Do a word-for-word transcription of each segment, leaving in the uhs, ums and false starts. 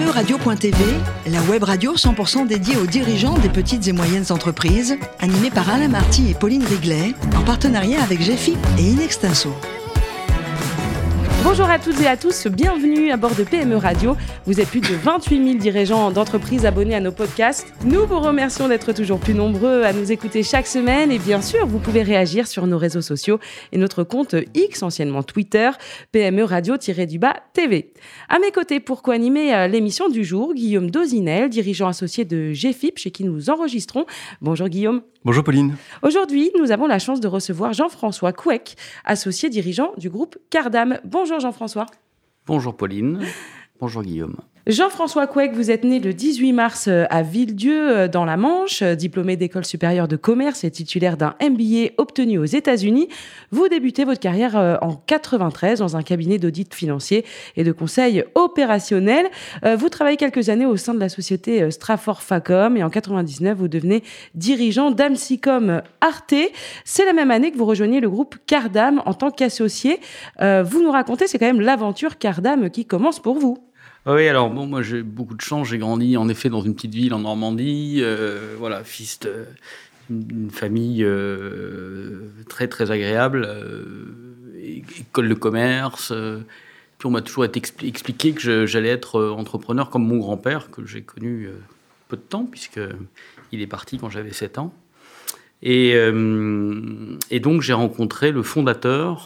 M E radio point T V, la web radio cent pour cent dédiée aux dirigeants des petites et moyennes entreprises, animée par Alain Marty et Pauline Riglet, en partenariat avec G F I P et Inextinso. Bonjour à toutes et à tous, bienvenue à bord de P M E Radio. Vous êtes plus de vingt-huit mille dirigeants d'entreprises abonnés à nos podcasts. Nous vous remercions d'être toujours plus nombreux à nous écouter chaque semaine. Et bien sûr, vous pouvez réagir sur nos réseaux sociaux et notre compte X, anciennement Twitter, P M E Radio-du-bas T V. À mes côtés, pour co-animer l'émission du jour, Guillaume Dozinel, dirigeant associé de G F I P, chez qui nous enregistrons. Bonjour Guillaume. Bonjour Pauline. Aujourd'hui, nous avons la chance de recevoir Jean-François Couec, associé dirigeant du groupe Cardam. Bonjour Jean-François. Bonjour Pauline. Bonjour Guillaume. Jean-François Couec, vous êtes né le dix-huit mars à Villedieu, dans la Manche, diplômé d'école supérieure de commerce et titulaire d'un M B A obtenu aux États-Unis. Vous débutez votre carrière en quatre-vingt-treize dans un cabinet d'audit financier et de conseil opérationnel. Vous travaillez quelques années au sein de la société Strafor Facom et en quatre-vingt-dix-neuf, vous devenez dirigeant d'Amsicom Arte. C'est la même année que vous rejoignez le groupe Cardam en tant qu'associé. Vous nous racontez, c'est quand même l'aventure Cardam qui commence pour vous. Oui, alors bon, moi j'ai beaucoup de chance. J'ai grandi en effet dans une petite ville en Normandie. Euh, voilà, fils d'une famille euh, très très agréable, euh, école de commerce. Euh, puis on m'a toujours été expli- expliqué que je, j'allais être entrepreneur comme mon grand-père, que j'ai connu euh, peu de temps, puisqu'il est parti quand j'avais sept ans. Et, euh, et donc j'ai rencontré le fondateur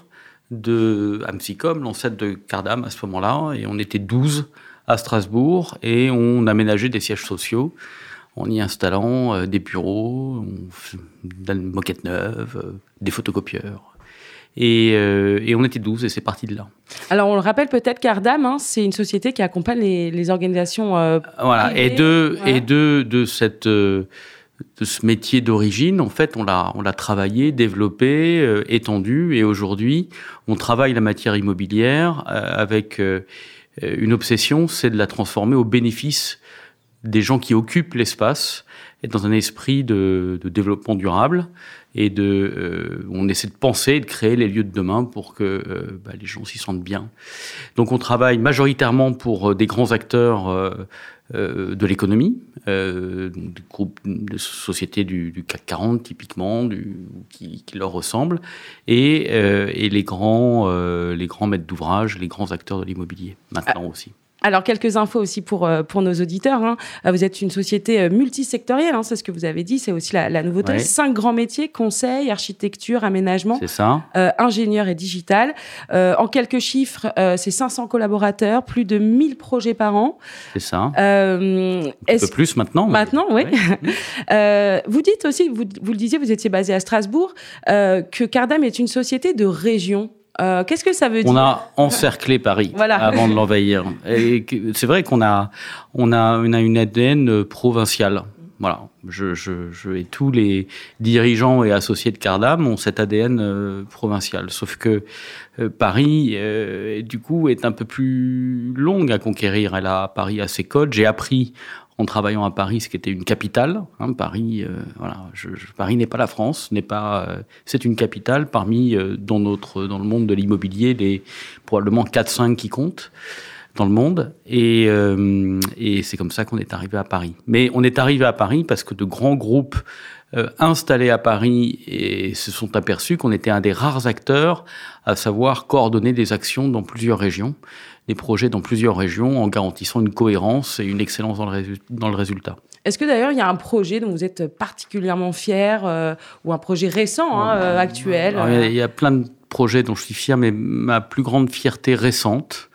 de Amsicom, l'ancêtre de Cardam à ce moment-là, et on était douze à Strasbourg, et on aménageait des sièges sociaux en y installant euh, des bureaux, on, une moquette neuve, euh, des photocopieurs. Et, euh, et on était douze, et c'est parti de là. Alors, on le rappelle peut-être, Cardam, hein, c'est une société qui accompagne les, les organisations euh, Voilà, privées. et de, Voilà. et de, de cette... Euh, de ce métier d'origine, en fait, on l'a, on l'a travaillé, développé, euh, étendu, et aujourd'hui, on travaille la matière immobilière euh, avec euh, une obsession, c'est de la transformer au bénéfice des gens qui occupent l'espace, et dans un esprit de, de développement durable, et de, euh, on essaie de penser et de créer les lieux de demain pour que euh, bah, les gens s'y sentent bien. Donc, on travaille majoritairement pour euh, des grands acteurs euh, Euh, de l'économie, euh, des groupes de sociétés du, du C A C quarante typiquement, du, qui, qui leur ressemblent, et, euh, et les grands, euh, les grands maîtres d'ouvrage, les grands acteurs de l'immobilier maintenant ah. aussi. Alors, quelques infos aussi pour, pour nos auditeurs. Hein. Vous êtes une société multisectorielle, hein, c'est ce que vous avez dit, c'est aussi la, la nouveauté. Ouais. Cinq grands métiers, conseil, architecture, aménagement, c'est ça. Euh, ingénieur et digital. Euh, en quelques chiffres, euh, c'est cinq cents collaborateurs, plus de mille projets par an. C'est ça. Euh, Un peu plus maintenant. Maintenant, oui. oui. euh, vous dites aussi, vous, vous le disiez, vous étiez basé à Strasbourg, euh, que Cardam est une société de région. Euh, qu'est-ce que ça veut dire ? On a encerclé Paris voilà. avant de l'envahir. Et c'est vrai qu'on a, on a, on a une A D N provinciale. Voilà. Je, je, je, et tous les dirigeants et associés de Cardam ont cette A D N euh, provinciale. Sauf que euh, Paris, euh, du coup, est un peu plus longue à conquérir. Elle a, Paris a ses codes. J'ai appris en travaillant à Paris, ce qui était une capitale. Hein, Paris, euh, voilà, je, je, Paris n'est pas la France, n'est pas. Euh, c'est une capitale parmi euh, dans notre dans le monde de l'immobilier les probablement quatre cinq qui comptent dans le monde. Et, euh, et c'est comme ça qu'on est arrivé à Paris. Mais on est arrivé à Paris parce que de grands groupes euh, installés à Paris et se sont aperçus qu'on était un des rares acteurs à savoir coordonner des actions dans plusieurs régions. Des projets dans plusieurs régions en garantissant une cohérence et une excellence dans le, résu- dans le résultat. Est-ce que d'ailleurs il y a un projet dont vous êtes particulièrement fier euh, ou un projet récent, hein, euh, actuel Alors, euh... Il y a plein de projets dont je suis fier, mais ma plus grande fierté récente,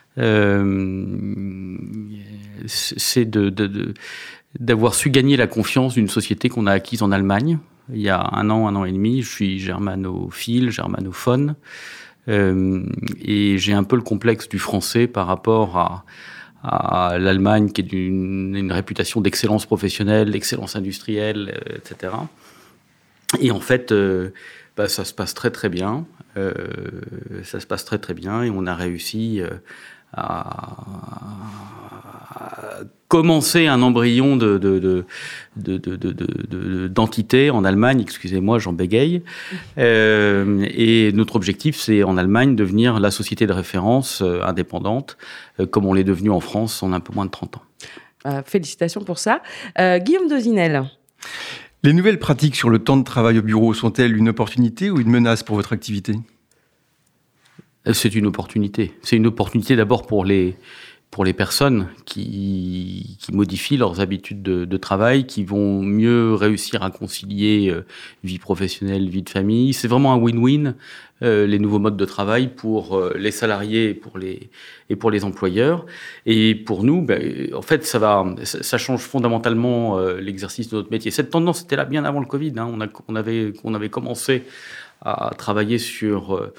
euh, c'est de, de, de, d'avoir su gagner la confiance d'une société qu'on a acquise en Allemagne. Il y a un an, un an et demi, je suis germanophile, germanophone. Euh, et j'ai un peu le complexe du français par rapport à, à l'Allemagne, qui est d'une une réputation d'excellence professionnelle, d'excellence industrielle, euh, et cetera. Et en fait, euh, bah, ça se passe très très bien. Euh, ça se passe très très bien, et on a réussi euh, à, à commencé un embryon de, de, de, de, de, de, de, d'entité en Allemagne, excusez-moi, j'en bégaye. Euh, et notre objectif, c'est en Allemagne devenir la société de référence euh, indépendante, euh, comme on l'est devenu en France en un peu moins de trente ans. Euh, félicitations pour ça. Euh, Guillaume Dozinel. Les nouvelles pratiques sur le temps de travail au bureau sont-elles une opportunité ou une menace pour votre activité ? C'est une opportunité. C'est une opportunité d'abord pour les... pour les personnes qui, qui modifient leurs habitudes de, de travail, qui vont mieux réussir à concilier euh, vie professionnelle, vie de famille. C'est vraiment un win-win, euh, les nouveaux modes de travail pour euh, les salariés et pour les, et pour les employeurs. Et pour nous, ben, en fait, ça, va, ça, ça change fondamentalement euh, l'exercice de notre métier. Cette tendance était là bien avant le Covid. Hein. On, a, on, avait, on avait commencé à travailler sur... Euh,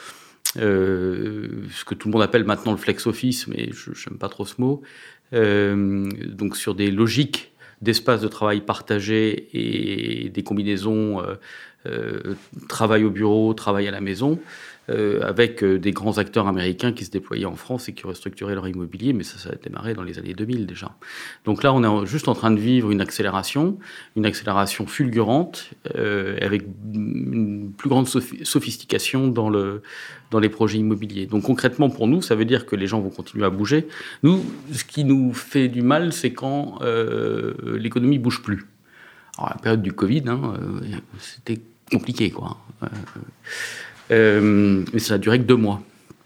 Euh, ce que tout le monde appelle maintenant le flex office, mais je n'aime pas trop ce mot, euh, donc sur des logiques d'espace de travail partagé et des combinaisons euh, euh, travail au bureau, travail à la maison, euh, avec euh, des grands acteurs américains qui se déployaient en France et qui restructuraient leur immobilier, mais ça, ça a démarré dans les années deux mille déjà. Donc là, on est juste en train de vivre une accélération, une accélération fulgurante, euh, avec une plus grande sophi- sophistication dans, le, dans les projets immobiliers. Donc concrètement, pour nous, ça veut dire que les gens vont continuer à bouger. Nous, ce qui nous fait du mal, c'est quand euh, l'économie ne bouge plus. Alors, la période du Covid, hein, euh, c'était compliqué, quoi. Euh, Euh, mais ça a duré que deux mois.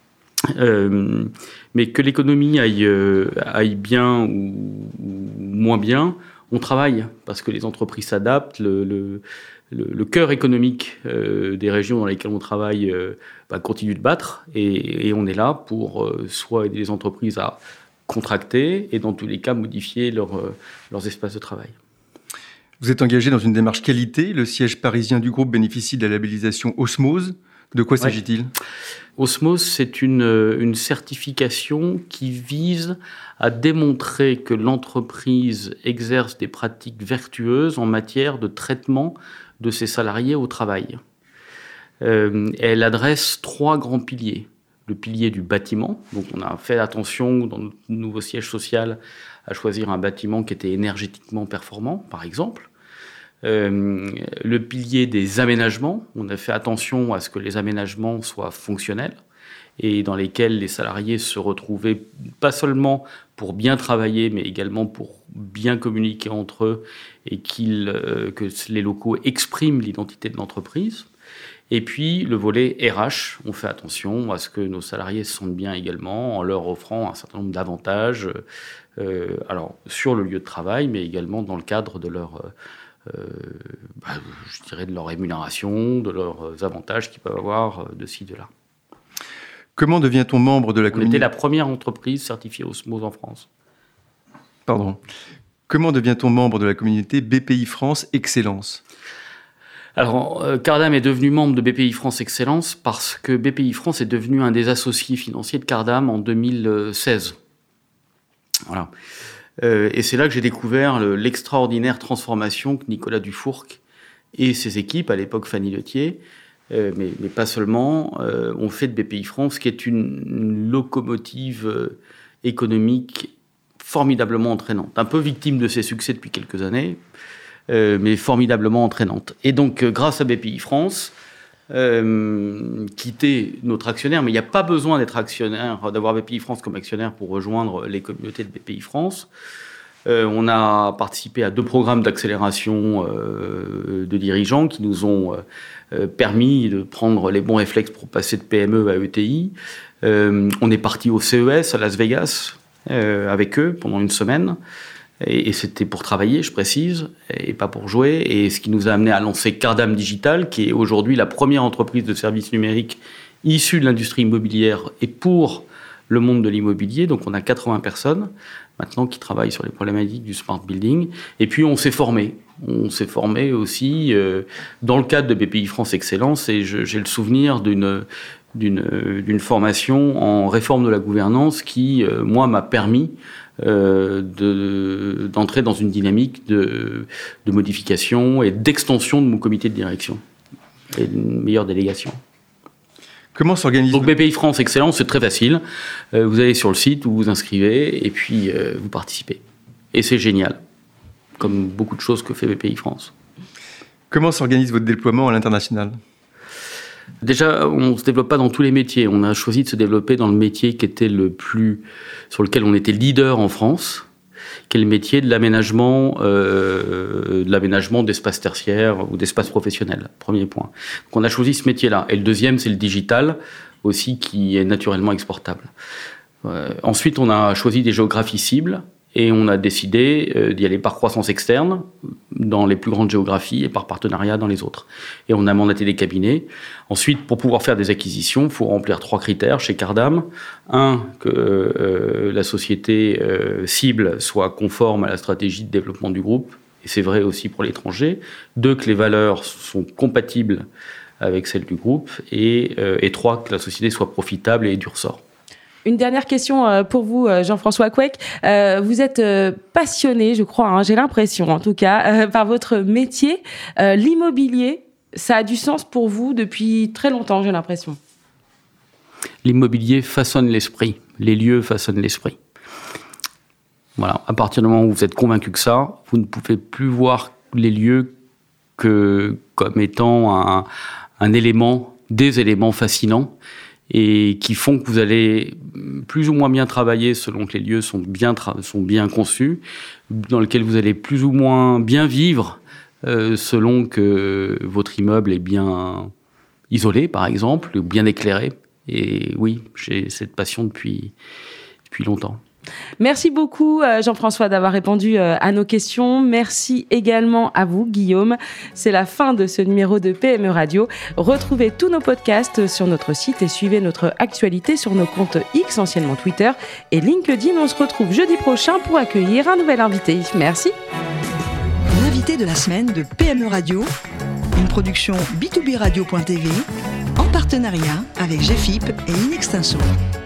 Euh, mais que l'économie aille, euh, aille bien ou, ou moins bien, on travaille parce que les entreprises s'adaptent. Le, le, le, le cœur économique euh, des régions dans lesquelles on travaille euh, bah, continue de battre et, et on est là pour euh, soit aider les entreprises à contracter et dans tous les cas modifier leur, euh, leurs espaces de travail. Vous êtes engagé dans une démarche qualité. Le siège parisien du groupe bénéficie de la labellisation Osmose. De quoi s'agit-il ? Ouais. Osmose, c'est une, une certification qui vise à démontrer que l'entreprise exerce des pratiques vertueuses en matière de traitement de ses salariés au travail. Euh, elle adresse trois grands piliers. Le pilier du bâtiment, donc on a fait attention dans notre nouveau siège social à choisir un bâtiment qui était énergétiquement performant, par exemple. Euh, le pilier des aménagements, on a fait attention à ce que les aménagements soient fonctionnels et dans lesquels les salariés se retrouvaient pas seulement pour bien travailler, mais également pour bien communiquer entre eux et qu'ils, euh, que les locaux expriment l'identité de l'entreprise. Et puis le volet R H, on fait attention à ce que nos salariés se sentent bien également en leur offrant un certain nombre d'avantages, euh, alors sur le lieu de travail, mais également dans le cadre de leur... Euh, Euh, bah, je dirais de leur rémunération, de leurs avantages qu'ils peuvent avoir de ci, de là. Comment devient-on membre de la communauté ? On était la première entreprise certifiée Osmose en France. Pardon. Comment devient-on membre de la communauté B P I France Excellence ? Alors, euh, Cardam est devenu membre de B P I France Excellence parce que B P I France est devenu un des associés financiers de Cardam en deux mille seize. Voilà. Euh, et c'est là que j'ai découvert le, l'extraordinaire transformation que Nicolas Dufourc et ses équipes, à l'époque Fanny Letier, euh, mais, mais pas seulement, euh, ont fait de B P I France, qui est une, une locomotive euh, économique formidablement entraînante. Un peu victime de ses succès depuis quelques années, euh, mais formidablement entraînante. Et donc, euh, grâce à B P I France, Euh, quitter notre actionnaire, mais il n'y a pas besoin d'être actionnaire, d'avoir B P I France comme actionnaire pour rejoindre les communautés de B P I France. Euh, on a participé à deux programmes d'accélération euh, de dirigeants qui nous ont euh, permis de prendre les bons réflexes pour passer de P M E à E T I. Euh, on est parti au C E S à Las Vegas euh, avec eux pendant une semaine. Et, et c'était pour travailler, je précise, et pas pour jouer. Et ce qui nous a amené à lancer Cardam Digital, qui est aujourd'hui la première entreprise de services numériques issue de l'industrie immobilière et pour le monde de l'immobilier. Donc on a quatre-vingts personnes maintenant qui travaillent sur les problématiques du smart building. Et puis on s'est formé. On s'est formé aussi euh, dans le cadre de B P I France Excellence. Et je, j'ai le souvenir d'une, d'une, d'une formation en réforme de la gouvernance qui, euh, moi, m'a permis Euh, de, d'entrer dans une dynamique de, de modification et d'extension de mon comité de direction et une meilleure délégation. Comment s'organise... Donc B P I France Excellence, c'est très facile. Euh, vous allez sur le site, vous vous inscrivez et puis euh, vous participez. Et c'est génial, comme beaucoup de choses que fait B P I France. Comment s'organise votre déploiement à l'international ? Déjà, on ne se développe pas dans tous les métiers. On a choisi de se développer dans le métier qui était le plus, sur lequel on était leader en France, qui est le métier de l'aménagement, euh, de l'aménagement d'espaces tertiaires ou d'espaces professionnels. Premier point. Donc on a choisi ce métier-là. Et le deuxième, c'est le digital, aussi, qui est naturellement exportable. Euh, ensuite, on a choisi des géographies cibles. Et on a décidé euh, d'y aller par croissance externe dans les plus grandes géographies et par partenariat dans les autres. Et on a mandaté des cabinets. Ensuite, pour pouvoir faire des acquisitions, il faut remplir trois critères chez Cardam. Un, que euh, la société euh, cible soit conforme à la stratégie de développement du groupe. Et c'est vrai aussi pour l'étranger. Deux, que les valeurs sont compatibles avec celles du groupe. Et, euh, et trois, que la société soit profitable et ait du ressort. Une dernière question pour vous, Jean-François Couec. Euh, vous êtes passionné, je crois, hein, j'ai l'impression en tout cas, euh, par votre métier. Euh, l'immobilier, ça a du sens pour vous depuis très longtemps, j'ai l'impression. L'immobilier façonne l'esprit. Les lieux façonnent l'esprit. Voilà. À partir du moment où vous êtes convaincu que ça, vous ne pouvez plus voir les lieux que comme étant un, un élément, des éléments fascinants, et qui font que vous allez plus ou moins bien travailler selon que les lieux sont bien, tra- sont bien conçus, dans lesquels vous allez plus ou moins bien vivre euh, selon que votre immeuble est bien isolé, par exemple, ou bien éclairé. Et oui, j'ai cette passion depuis, depuis longtemps. Merci beaucoup Jean-François d'avoir répondu à nos questions. Merci également à vous Guillaume. C'est la fin de ce numéro de P M E Radio. Retrouvez tous nos podcasts sur notre site et suivez notre actualité sur nos comptes X, anciennement Twitter, et LinkedIn. On se retrouve jeudi prochain pour accueillir un nouvel invité. Merci. L'invité de la semaine de P M E Radio, une production B deux B radio point T V en partenariat avec G F I P et Inextinso.